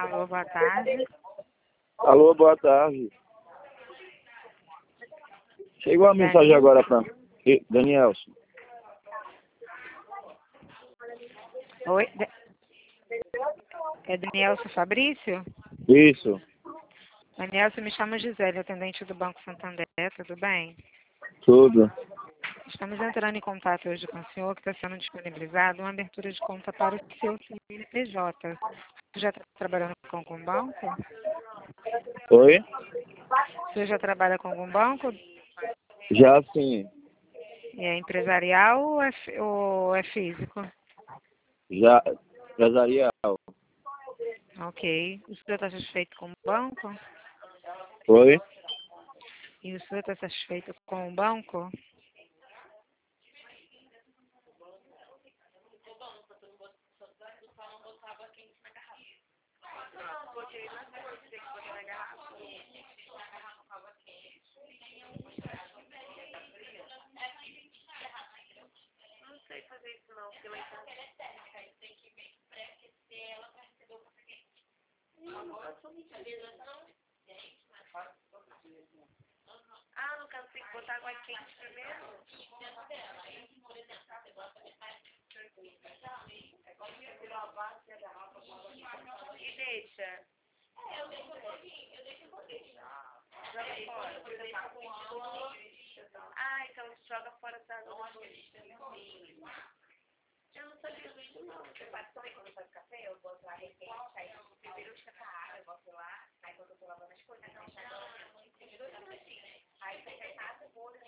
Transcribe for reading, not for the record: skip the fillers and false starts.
Alô, boa tarde. Alô, boa tarde. Chegou uma mensagem agora para Danielson. Oi, é Danielson Fabrício? Isso, Danielson, me chamo Gisele, atendente do Banco Santander, tudo bem? tudo. Estamos entrando em contato hoje com o senhor, que está sendo disponibilizado uma abertura de conta para o seu CNPJ. Você já está trabalhando com algum banco? Oi? O senhor já trabalha com algum banco? Já sim, É empresarial ou é físico? já empresarial. Ok. O senhor está satisfeito com o banco? Oi? E o senhor está satisfeito com o banco? Ah, no caso tem que botar água quente primeiro? E deixa. Joga fora. Ah, então joga fora essa água depois. Eu não sabia disso não. Eu faço também quando eu faço café, eu boto a requente, aí primeiro eu esquento a água, eu boto lá, aí quando eu tô lavando as coisas, eu deixo a água, aí você faz o bolo.